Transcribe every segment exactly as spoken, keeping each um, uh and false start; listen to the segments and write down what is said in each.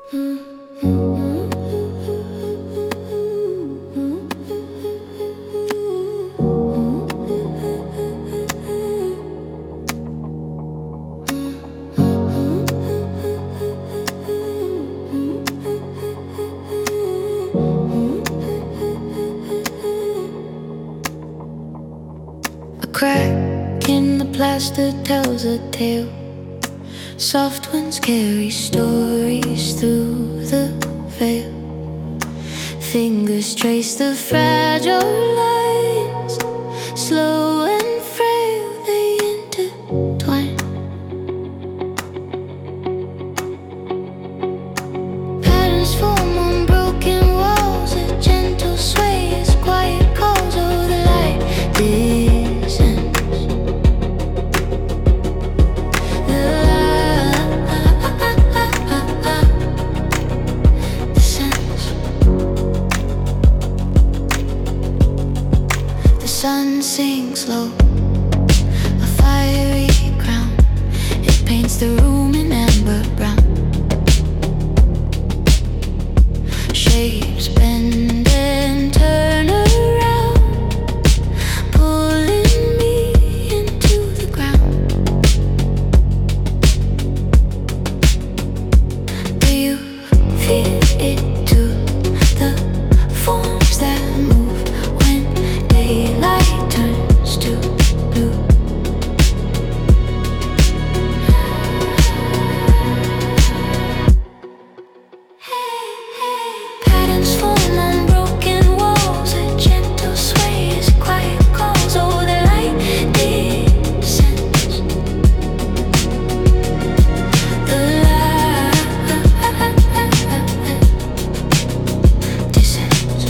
A crack in the plaster tells a tale. Soft winds carry stories through the veil. Fingers trace the fragile lines. Slow and frail they intertwine. Patterns form on broken walls. A gentle sway as quiet calls. Oh, the light descends. The light descends. The sun sinks low, a fiery crown. It paints the room in amber brown. Shapes bend and turn around, pulling me into the ground. Do you feel it too? The forms that move when daylight turns to blue. Patterns form on broken walls. A gentle sway as quiet calls. Oh, the light descends. The light descends.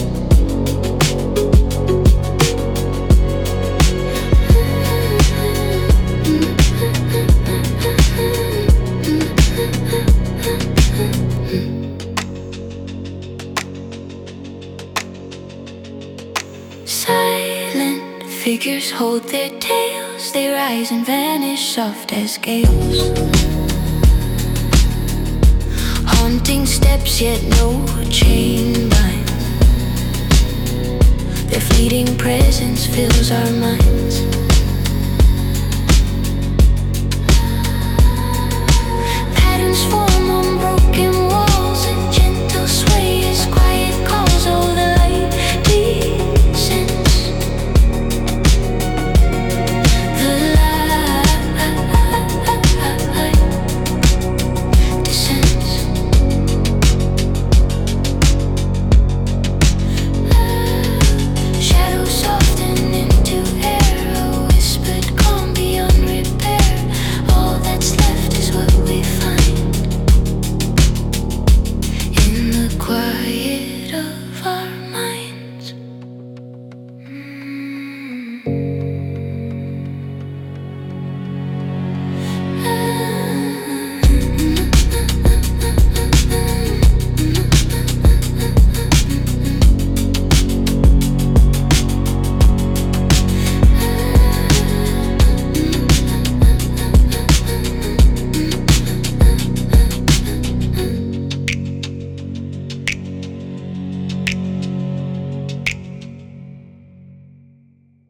Silent figures hold their tails. They rise and vanish soft as gales. Haunting steps yet no chain binds. Their fleeting presence fills our minds.